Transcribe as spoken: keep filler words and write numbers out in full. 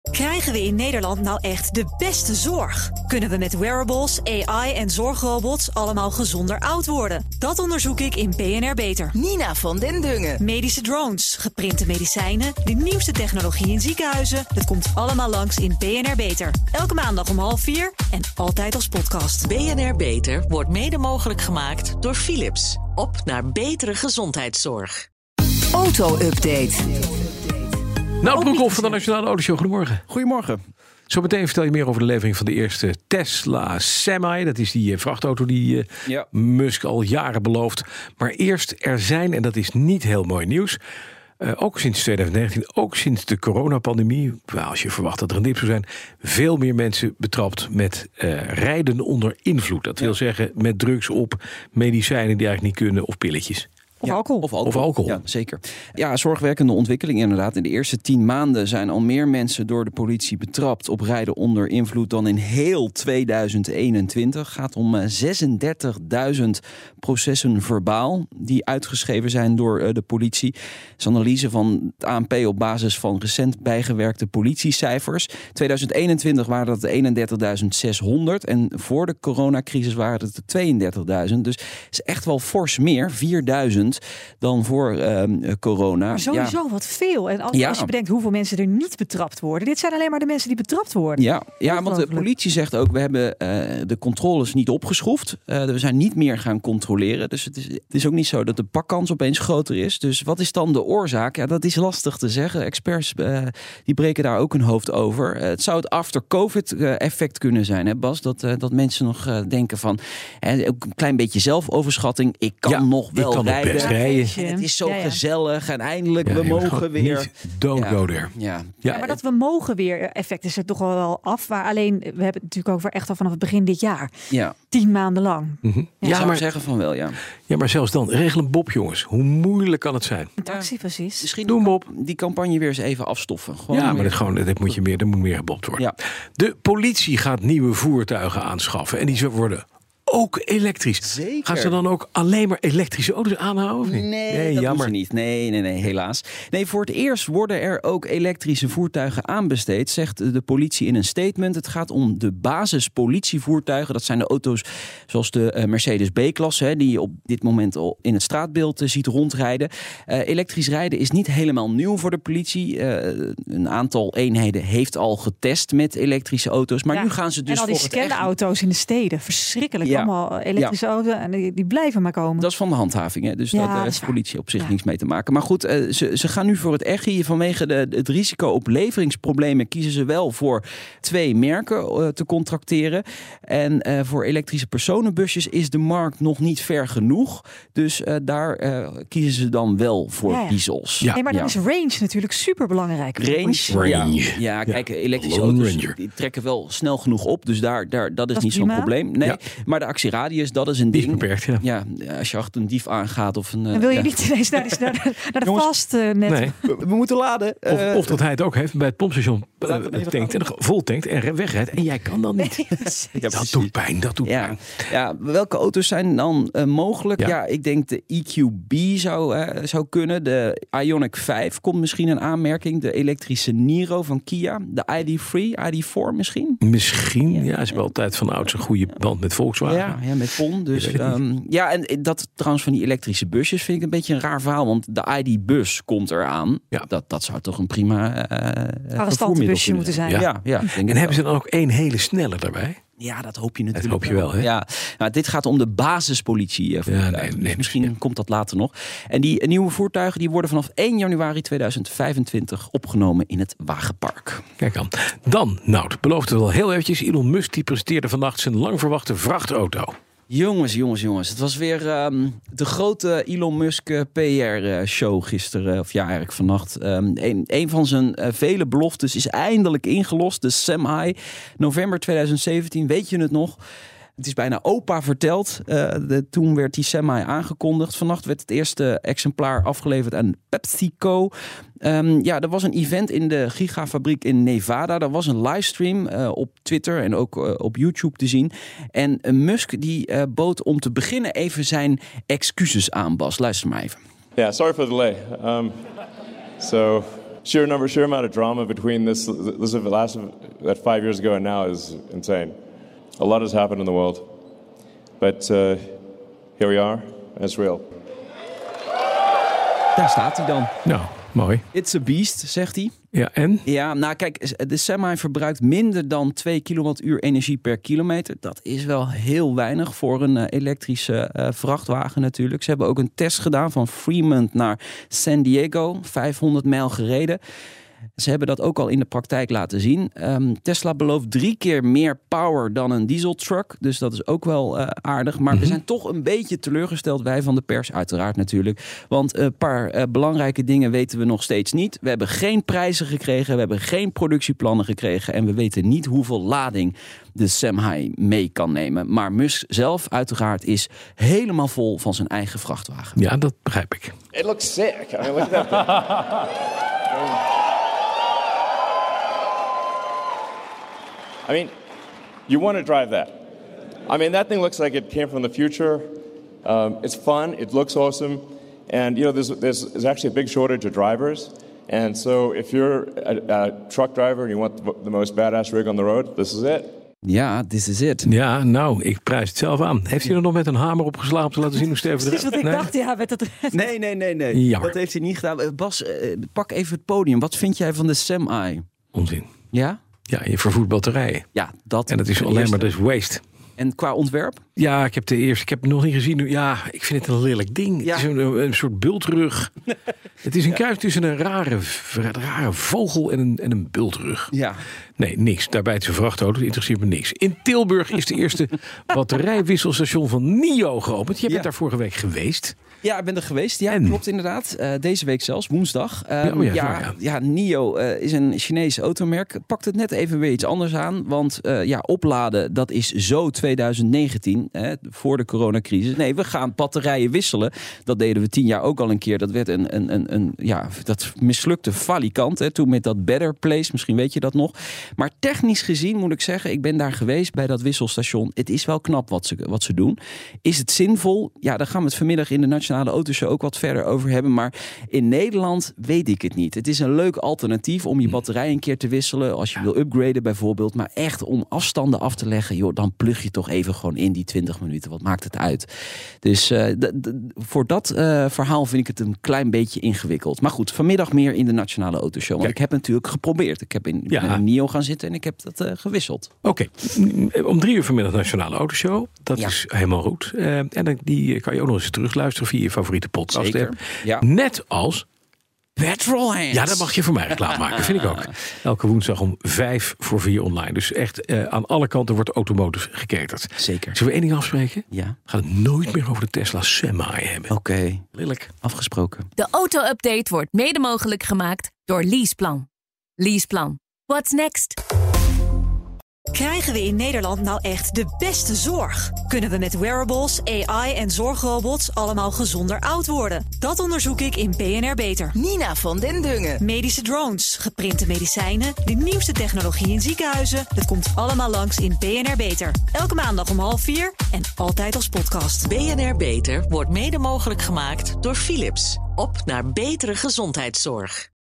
Krijgen we in Nederland nou echt de beste zorg? Kunnen we met wearables, A I en zorgrobots allemaal gezonder oud worden? Dat onderzoek ik in B N R Beter. Nina van den Dungen. Medische drones, geprinte medicijnen, de nieuwste technologie in ziekenhuizen. Het komt allemaal langs in B N R Beter. Elke maandag om half vier en altijd als podcast. B N R Beter wordt mede mogelijk gemaakt door Philips. Op naar betere gezondheidszorg. Auto-update. Nou, Broekhoff van de Nationale Autoshow. Goedemorgen. Goedemorgen. Zometeen vertel je meer over de levering van de eerste Tesla Semi. Dat is die vrachtauto die uh, ja. Musk al jaren belooft. Maar eerst, er zijn, en dat is niet heel mooi nieuws, Uh, ook sinds twintig negentien, ook sinds de coronapandemie, nou, als je verwacht dat er een dip zou zijn, veel meer mensen betrapt met uh, rijden onder invloed. Dat wil ja. zeggen met drugs op, medicijnen die eigenlijk niet kunnen of pilletjes. Of, ja, alcohol. of alcohol. Of alcohol. Ja, zeker. Ja, zorgwekkende ontwikkeling inderdaad. In de eerste tien maanden zijn al meer mensen door de politie betrapt op rijden onder invloed dan in heel tweeduizend eenentwintig. Het gaat om zesendertigduizend processen verbaal die uitgeschreven zijn door uh, de politie. Dat is analyse van het A N P op basis van recent bijgewerkte politiecijfers. tweeduizend eenentwintig waren dat eenendertigduizend zeshonderd en voor de coronacrisis waren het tweeëndertigduizend. Dus het is echt wel fors meer, vierduizend. Dan voor uh, corona. Maar sowieso ja. wat veel. En als, ja. als je bedenkt hoeveel mensen er niet betrapt worden. Dit zijn alleen maar de mensen die betrapt worden. Ja, ja want de politie zegt ook, we hebben uh, de controles niet opgeschroefd. Uh, we zijn niet meer gaan controleren. Dus het is, het is ook niet zo dat de pakkans opeens groter is. Dus wat is dan de oorzaak? Ja, dat is lastig te zeggen. Experts uh, die breken daar ook hun hoofd over. Uh, het zou het after-covid uh, effect kunnen zijn, hè Bas? Dat, uh, dat mensen nog uh, denken van, uh, ook een klein beetje zelfoverschatting. Ik kan ja, nog wel kan rijden. rijden. Het is zo ja, ja. gezellig en eindelijk, ja, we ja, mogen weer. Niet, don't ja. go there. Ja. Ja, ja, maar dat we mogen weer effect is er toch al wel af. Maar alleen, we hebben het natuurlijk over echt al vanaf het begin dit jaar. Ja. Tien maanden lang. Mm-hmm. Ja, ja, zou maar zeggen van wel, ja. Ja, maar zelfs dan, regel een Bob, jongens. Hoe moeilijk kan het zijn? Een taxi, precies. Misschien Doe Bob. Die campagne weer eens even afstoffen. Gewoon ja, maar weer. dat, gewoon, dat moet je meer, dat moet meer gebobt worden. Ja. De politie gaat nieuwe voertuigen aanschaffen. En die zullen worden ook elektrisch. Zeker. Gaan ze dan ook alleen maar elektrische auto's aanhouden? Of niet? Nee, nee dat jammer. doen ze niet. Nee, nee, nee, helaas. Nee, voor het eerst worden er ook elektrische voertuigen aanbesteed, zegt de politie in een statement. Het gaat om de basispolitievoertuigen. Dat zijn de auto's zoals de uh, Mercedes B-klasse, hè, die je op dit moment al in het straatbeeld uh, ziet rondrijden. Uh, elektrisch rijden is niet helemaal nieuw voor de politie. Uh, een aantal eenheden heeft al getest met elektrische auto's. Maar ja. nu gaan ze dus en al die voor het echt... scanauto's in de steden. Verschrikkelijk. Ja. Allemaal elektrische ja. auto's. En die, die blijven maar komen. Dat is van de handhaving. Hè? Dus ja, daar heeft de politie op zich ja. niks mee te maken. Maar goed, uh, ze, ze gaan nu voor het echi. Vanwege de, het risico op leveringsproblemen kiezen ze wel voor twee merken uh, te contracteren. En uh, voor elektrische personenbusjes is de markt nog niet ver genoeg. Dus uh, daar uh, kiezen ze dan wel voor ja, ja. diesels. Ja. Hey, maar dan ja. is range natuurlijk super belangrijk. Range, range. Ja, ja, kijk, elektrische Lone auto's Ranger. die trekken wel snel genoeg op. Dus daar, daar, dat is dat niet is zo'n prima. probleem. Nee, Ja. maar de actieradius, dat is een Die ding. is beperkt, ja. Ja, als je achter een dief aangaat of een... Dan wil je ja. niet ineens naar de, naar de, naar de Jongens, vast uh, net. Nee. We, we moeten laden. Of, Uh, of dat hij het ook heeft bij het pompstation uh, Laat het even tankt en vol tankt en wegrijdt. En jij kan dan niet. Nee, Ja, Dat doet pijn, dat doet Ja. pijn. ja, welke auto's zijn dan uh, mogelijk? Ja. Ja. ja, ik denk de E Q B zou, uh, zou kunnen. De Ioniq vijf komt misschien een aanmerking. De elektrische Niro van Kia. De I D drie, I D vier misschien. Misschien, ja, Ja. is wel altijd van ouds een goede band met Volkswagen. Ja, ja, met Pon. Dus, Je weet het um, ja, en dat trouwens van die elektrische busjes vind ik een beetje een raar verhaal. Want de I D-bus komt eraan. Ja. Dat, dat zou toch een prima uh, Arrestantenbusje moeten zijn. Ja, ja, ja, ik denk En het hebben ze wel. dan ook één hele snelle daarbij? Ja, dat hoop je natuurlijk. hoop je wel, hè? Ja, nou, dit gaat om de basispolitie. Uh, Ja, nee, nee, dus misschien ja. komt dat later nog. En die uh, nieuwe voertuigen die worden vanaf één januari tweeduizend vijfentwintig opgenomen in het wagenpark. Kijk dan. Dan, nou, het beloofde het al heel eventjes. Elon Musk die presenteerde vannacht zijn lang verwachte vrachtauto. Jongens, jongens, jongens. Het was weer um, de grote Elon Musk uh, P R-show gisteren. Of ja, eigenlijk vannacht. Um, een, een van zijn uh, vele beloftes is eindelijk ingelost. De Semi. November tweeduizend zeventien, weet je het nog? Het is bijna opa verteld. Uh, de, toen werd die Semi aangekondigd. Vannacht werd het eerste exemplaar afgeleverd aan PepsiCo. Um, ja, er was een event in de gigafabriek in Nevada. Er was een livestream uh, op Twitter en ook uh, op YouTube te zien. En uh, Musk die uh, bood om te beginnen even zijn excuses aan, Bas. Luister maar even. Yeah, sorry for the delay. Um, so sheer number, sheer amount of drama between this, this last that five years ago and now is insane. A lot has happened in the world, but uh, here we are, and it's real. Daar staat hij dan. Nou, mooi. It's a beast, zegt hij. Ja, en? Ja, nou kijk, de Semi verbruikt minder dan twee kilowattuur energie per kilometer. Dat is wel heel weinig voor een uh, elektrische uh, vrachtwagen natuurlijk. Ze hebben ook een test gedaan van Fremont naar San Diego. vijfhonderd mijl gereden. Ze hebben dat ook al in de praktijk laten zien. Um, Tesla belooft drie keer meer power dan een dieseltruck. Dus dat is ook wel uh, aardig. Maar mm-hmm. we zijn toch een beetje teleurgesteld, wij van de pers uiteraard natuurlijk. Want een paar uh, belangrijke dingen weten we nog steeds niet. We hebben geen prijzen gekregen. We hebben geen productieplannen gekregen. En we weten niet hoeveel lading de Semi mee kan nemen. Maar Musk zelf uiteraard is helemaal vol van zijn eigen vrachtwagen. Ja, dat begrijp ik. It looks sick. I mean, look at that. I mean, you want to drive that. I mean, that thing looks like it came from the future. Um, it's fun. It looks awesome. And, you know, there's, there's, there's actually a big shortage of drivers. And so if you're a, a truck driver and you want the, the most badass rig on the road, this is it. Ja, this is it. Ja, nou, ik prijs het zelf aan. Heeft hij er nog met een hamer op geslagen om te laten zien hoe stevig het is? Precies wat ik nee? dacht, ja. Met het... Nee, nee, nee, nee. Jammer. Dat heeft hij niet gedaan. Bas, uh, pak even het podium. Wat vind jij van de Semi? Onzin. Ja? Ja, je vervoert batterijen. Ja, dat. En dat is alleen maar dus waste. En qua ontwerp? Ja, ik heb de eerste, ik heb het nog niet gezien. Ja, ik vind het een lelijk ding. Ja. Het is een, een soort bultrug. Het is een kruis tussen een rare, rare vogel en een, en een bultrug. Ja. Nee, niks. Daarbij het is een vrachtauto, interesseert me niks. In Tilburg is de eerste batterijwisselstation van NIO geopend. Je bent ja. daar vorige week geweest. Ja, ik ben er geweest. Ja, en? klopt inderdaad. Uh, deze week zelfs, woensdag. Um, ja, oh ja, ja, waar, ja. ja, NIO uh, is een Chinees automerk. Pakt het net even weer iets anders aan. Want uh, ja, opladen, dat is zo twintig negentien, hè, voor de coronacrisis. Nee, we gaan batterijen wisselen. Dat deden we tien jaar ook al een keer. Dat werd een, een, een, een ja, dat mislukte falikant. Hè, toen met dat Better Place, misschien weet je dat nog. Maar technisch gezien moet ik zeggen, ik ben daar geweest bij dat wisselstation. Het is wel knap wat ze, wat ze doen. Is het zinvol? Ja, daar gaan we het vanmiddag in de Nationale Autoshow ook wat verder over hebben. Maar in Nederland weet ik het niet. Het is een leuk alternatief om je batterij een keer te wisselen. Als je wil upgraden bijvoorbeeld. Maar echt om afstanden af te leggen, joh, dan plug je toch even gewoon in die twintig minuten. Wat maakt het uit? Dus uh, d- d- voor dat uh, verhaal vind ik het een klein beetje ingewikkeld. Maar goed, vanmiddag meer in de Nationale Autoshow. Want Kijk. ik heb natuurlijk geprobeerd. Ik heb in, ja. in een NIO gaan zitten en ik heb dat uh, gewisseld. Oké, okay. Om drie uur vanmiddag Nationale Autoshow. Dat ja. is helemaal goed. Uh, en die kan je ook nog eens terugluisteren via je favoriete podcast. Zeker. Ja. Net als Petrolheads. Ja, dat mag je voor mij reclame maken, vind ik ook. Elke woensdag om vijf voor vier online. Dus echt uh, aan alle kanten wordt automotive geketerd. Zeker. Zullen we één ding afspreken? Ja. We gaan het nooit meer over de Tesla Semi hebben. Oké. Okay. Lelijk. Afgesproken. De auto-update wordt mede mogelijk gemaakt door Leaseplan. Leaseplan. What's next? Krijgen we in Nederland nou echt de beste zorg? Kunnen we met wearables, A I en zorgrobots allemaal gezonder oud worden? Dat onderzoek ik in B N R Beter. Nina van den Dungen. Medische drones, geprinte medicijnen, de nieuwste technologie in ziekenhuizen. Het komt allemaal langs in B N R Beter. Elke maandag om half vier en altijd als podcast. B N R Beter wordt mede mogelijk gemaakt door Philips. Op naar betere gezondheidszorg.